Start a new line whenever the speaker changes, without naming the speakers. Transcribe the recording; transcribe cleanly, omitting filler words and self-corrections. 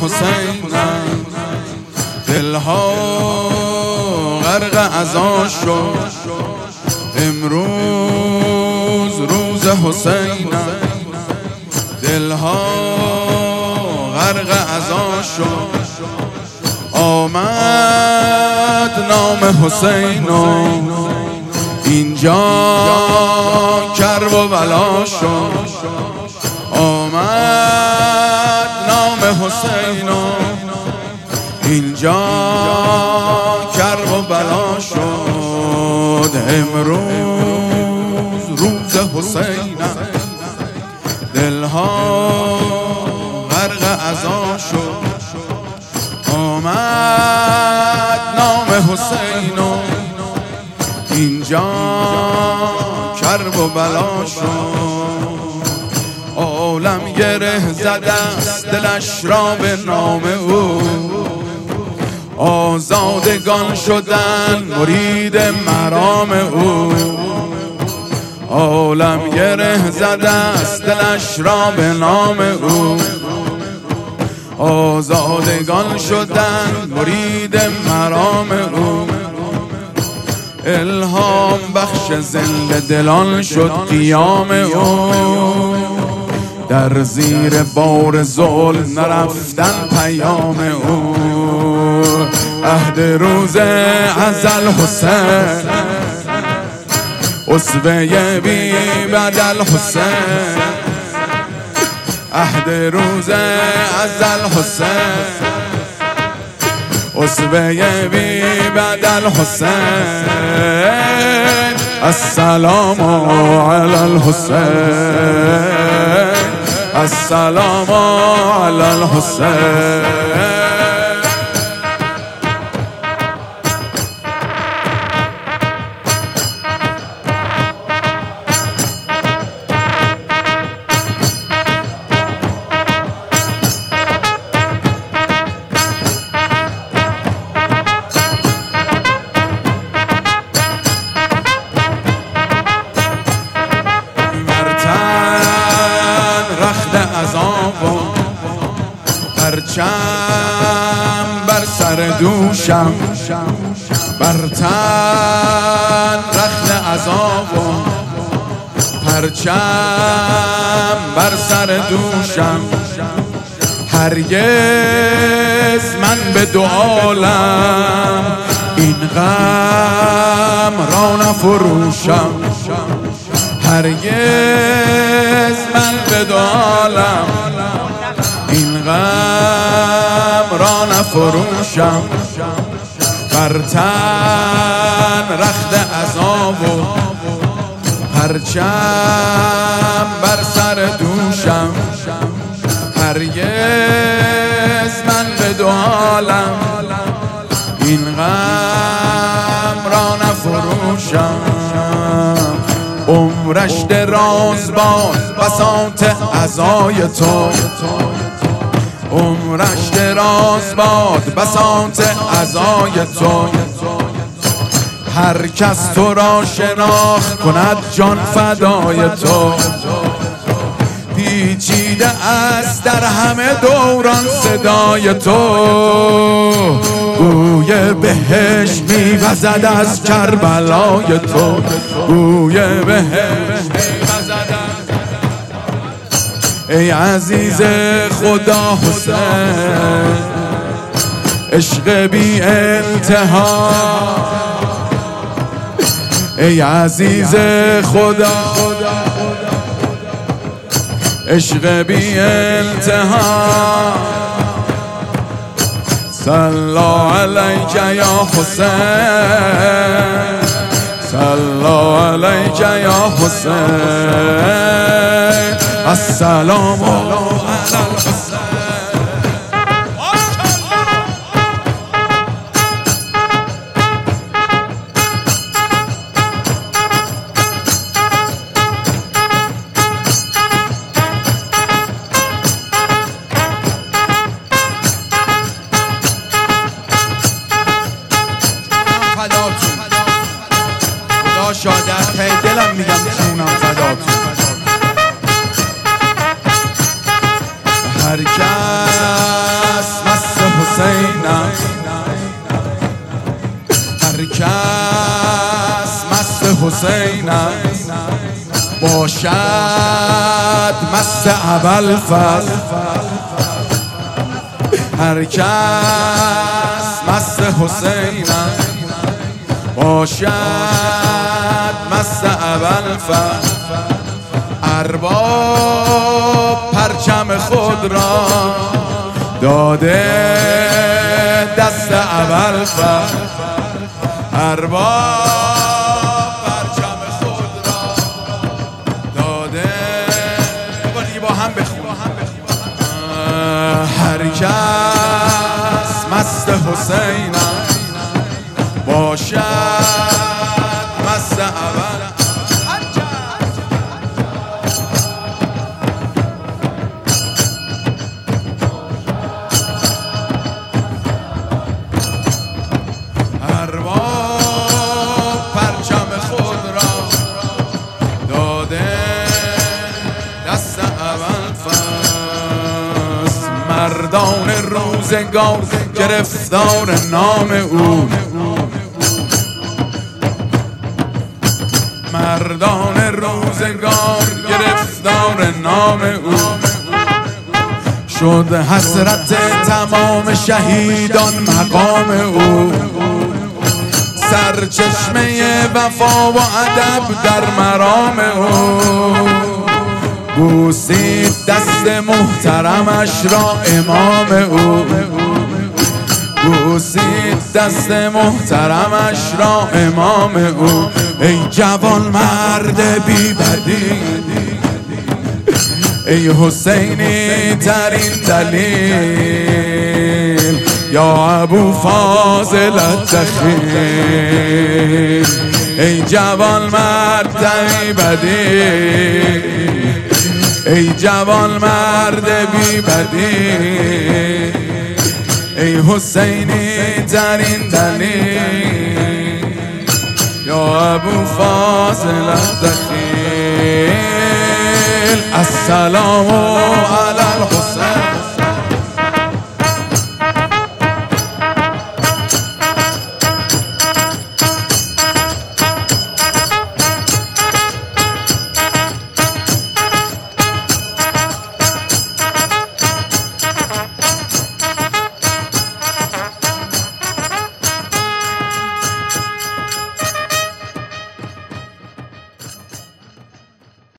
حسینم، دلها غرق عزا شد. امروز روز حسینم، دلها غرق عزا شد. آمد نام حسینم، اینجا کرب و بلا شد. آمد نام حسینم، اینجا کرب و بلا شد. امروز روز حسینم، دلها غرق عزا شد. آمد نام حسینم، اینجا کرب و بلا شد. عالم گره زده است دلش را به نام او، آزادگان شدن مرید مرام او. عالم گره زده است دلش را به نام او، آزادگان شدن مرید مرام او. الهام بخش زنده دلان شد قیام او، در زیر بار ظلم نرفتن پیام او. عهد روز ازل حسین، اسوه بی بدل حسین. عهد روز ازل حسین، اسوه بی بدل حسین. السلام علی الحسین، السلام علی الحسین. پرچم بر سر دوشم، بر تن رخت عذاب. پرچم بر سر دوشم، هرگز من به دو عالم این غم را نفروشم. هرگز من به دو عالم این غم را نفروشم. بر تن رخت عذاب و پرچم بر سر دوشم. هرگز من به دو عالم این غم را نفروشم. عمرش دراز باد بساط عزای تو، عمرش دراز باد بساط عزای تو. هر کس تو را شناخت کند جان فدای تو. پیچیده است در همه دوران صدای تو، گوی بهشت میوزد از کربلای تو. گوی بهشت میوزد ای عزیز خدا حسین، عشق بی انتها. ای عزیز خدا عشق بی انتها. صلی علیک یا حسین، صلی علیک یا حسین. السلام علی الحسین. خدا شاده ته دلم میگم جونم فداتون. هر کس باشد مست ابوالفضل، هر کس مست حسینم باشد مست ابوالفضل. ارباب پرچم خود را داده دست ابوالفضل، ارباب پرچم خود را داده. دیگه با هم بخون. هر کس مست حسینم باشد مست ابوالفضل. ارباب پرچم خود را داده دست ابوالفضل. مردان روزگار گرفتار نام او، مردان روزگار گرفتار نام او. شد حسرت تمام شهیدان مقام او، سرچشمه وفا و ادب در مرام او. بوسید دست محترمش را امام او، بوسید دست محترمش را امام او. ای جوان مرد بی بدی، ای حسینی ترین دلیل، یا ابو فاضل الدخیل. ای جوان مرد بی بدی، ای جوان مرد بی بدی، ای حسینی ترین دلیل، یا ابو فاضل الدخیل. السلام